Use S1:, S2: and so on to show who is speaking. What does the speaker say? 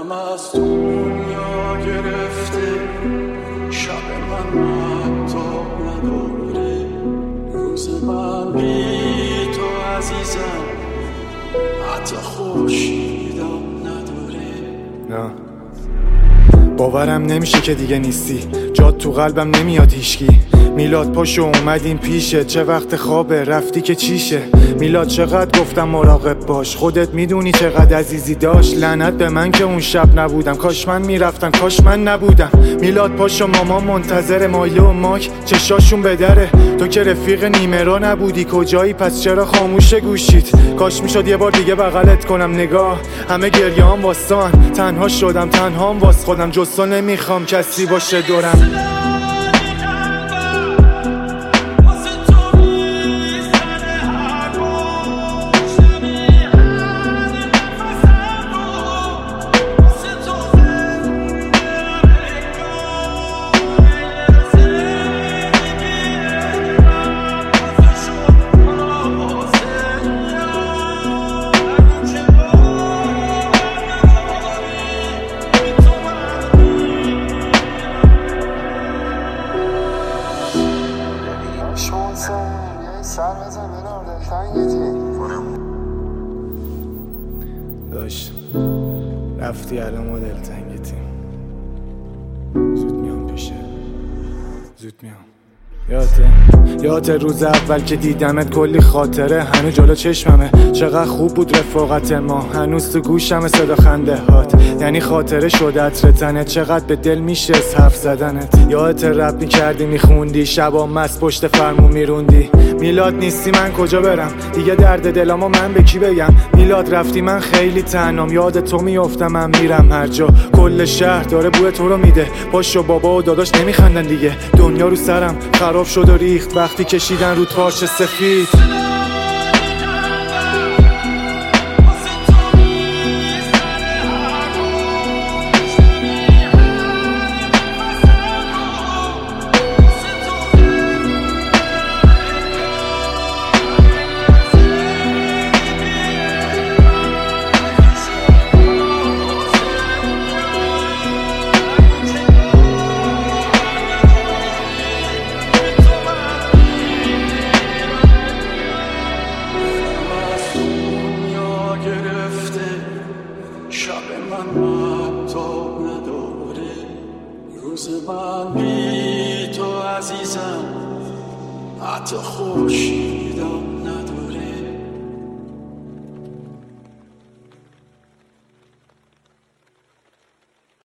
S1: دلم از دنیا گرفته، شب من محتاب نداره، روز من بی تو عزیزم حتی خورشیدم نداره.
S2: نه باورم نمیشه که دیگه نیستی، جات تو قلبم نمیاد هیشکی. میلاد پاشو اومدیم پیشه، چه وقت خوابه رفتی که چیشه. میلاد چقدر گفتم مراقب باش، خودت میدونی چقدر عزیزی داشت. لعنت به من که اون شب نبودم، کاش من میرفتم کاش من نبودم. میلاد پاشو مامان منتظر، مایله و ماک چشاشون به دره. تو که رفیق نیمه را نبودی کجایی، پس چرا خاموش گوشید؟ کاش میشد یه بار دیگه بغلت کنم، نگاه همه گریه هم واسان. تنها شدم تنها هم واس خودم، جز تو نمیخوام کسی باشه دورم. داشت رفتی الان ما دلتنگتیم، زود میام پیشه، زود میام. یادت روز اول که دیدمت کلی خاطره هنوز جلو چشممه. چقدر خوب بود رفاقت ما، هنوز تو گوشم صدا خنده هات. یعنی خاطره شده عطر تنت، چقدر به دل میشه حرف زدنت. یادت رپ میکردی میخوندی، شبا مست پشت فرمون میروندی. میلاد نیستی من کجا برم دیگه، درد دلامو من به کی بگم. میلاد رفتی من خیلی تنهام، یاد تو میافتم من میرم هر جا. کل شهر داره بوی تو رو میده، پاشو بابا و داداش نمیخندن دیگه. دنیا رو سرم خراب شد و ریخت وقتی کشیدن رو تارچ سفید.
S1: شب من محتاب نداره، روز من بی تو عزیزم حتی خورشیدم